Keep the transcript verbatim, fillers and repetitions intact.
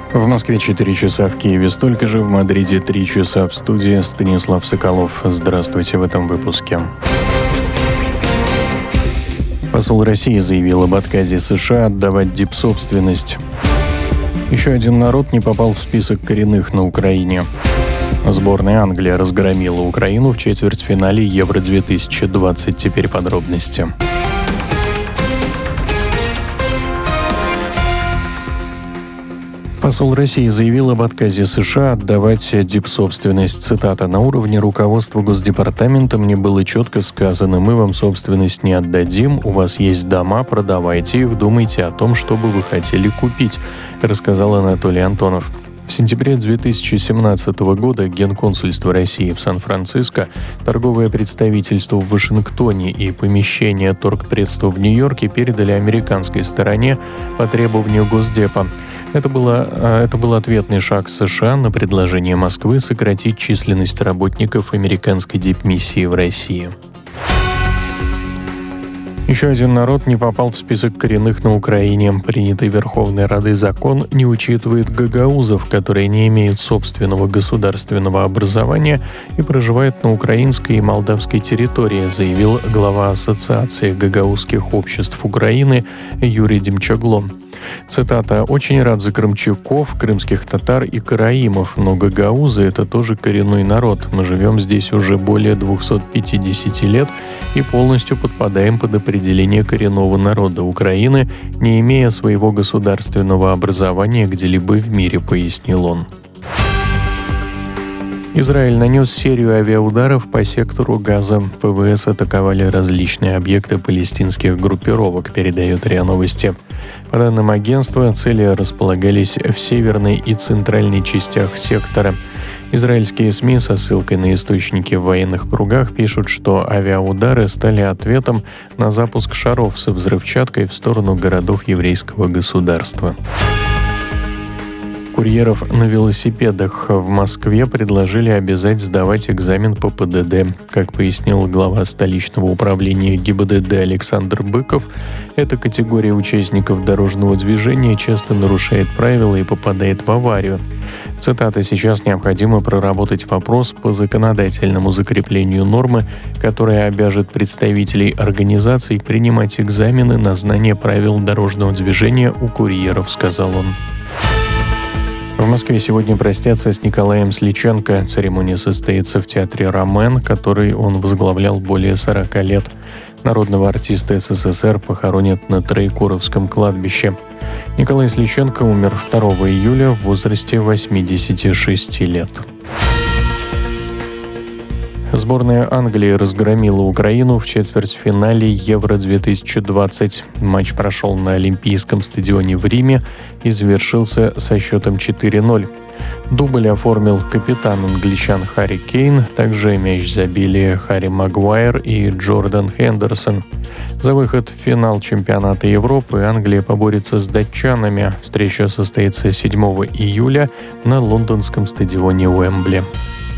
В Москве четыре часа, в Киеве столько же, в Мадриде три часа. В студии Станислав Соколов. Здравствуйте в этом выпуске. Посол России заявил об отказе США отдавать дипсобственность. Еще один народ не попал в список коренных на Украине. Сборная Англии разгромила Украину в четвертьфинале Евро две тысячи двадцать. Теперь подробности. Посол России заявил об отказе США отдавать дипсобственность. Цитата: «На уровне руководства Госдепартамента мне было четко сказано: мы вам собственность не отдадим, у вас есть дома, продавайте их, думайте о том, что бы вы хотели купить», рассказал Анатолий Антонов. В сентябре две тысячи семнадцатого года Генконсульство России в Сан-Франциско, торговое представительство в Вашингтоне и помещение торгпредства в Нью-Йорке передали американской стороне по требованию Госдепа. Это, было, это был ответный шаг США на предложение Москвы сократить численность работников американской дипмиссии в России. Еще один народ не попал в список коренных на Украине. Принятый Верховной Радой закон не учитывает гагаузов, которые не имеют собственного государственного образования и проживают на украинской и молдавской территории, заявил глава Ассоциации гагаузских обществ Украины Юрий Демчагло. Цитата: «Очень рад за крымчаков, крымских татар и караимов, но гагаузы — это тоже коренной народ. Мы живем здесь уже более двухсот пятидесяти лет и полностью подпадаем под определение коренного народа Украины, не имея своего государственного образования где-либо в мире», пояснил он. Израиль нанес серию авиаударов по сектору Газа. ПВС атаковали различные объекты палестинских группировок, передает РИА Новости. По данным агентства, цели располагались в северной и центральной частях сектора. Израильские СМИ со ссылкой на источники в военных кругах пишут, что авиаудары стали ответом на запуск шаров со взрывчаткой в сторону городов еврейского государства. Курьеров на велосипедах в Москве предложили обязать сдавать экзамен по ПДД. Как пояснил глава столичного управления ГИБДД Александр Быков, эта категория участников дорожного движения часто нарушает правила и попадает в аварию. Цитата: «Сейчас необходимо проработать вопрос по законодательному закреплению нормы, которая обяжет представителей организаций принимать экзамены на знание правил дорожного движения у курьеров», сказал он. В Москве сегодня простятся с Николаем Сличенко. Церемония состоится в театре «Ромен», который он возглавлял более сорока лет. Народного артиста СССР похоронят на Троекуровском кладбище. Николай Сличенко умер второго июля в возрасте восьмидесяти шести лет. Сборная Англии разгромила Украину в четвертьфинале Евро две тысячи двадцать. Матч прошел на Олимпийском стадионе в Риме и завершился со счетом четыре ноль. Дубль оформил капитан англичан Харри Кейн, также мяч забили Харри Магуайр и Джордан Хендерсон. За выход в финал чемпионата Европы Англия поборется с датчанами. Встреча состоится седьмого июля на лондонском стадионе Уэмбли.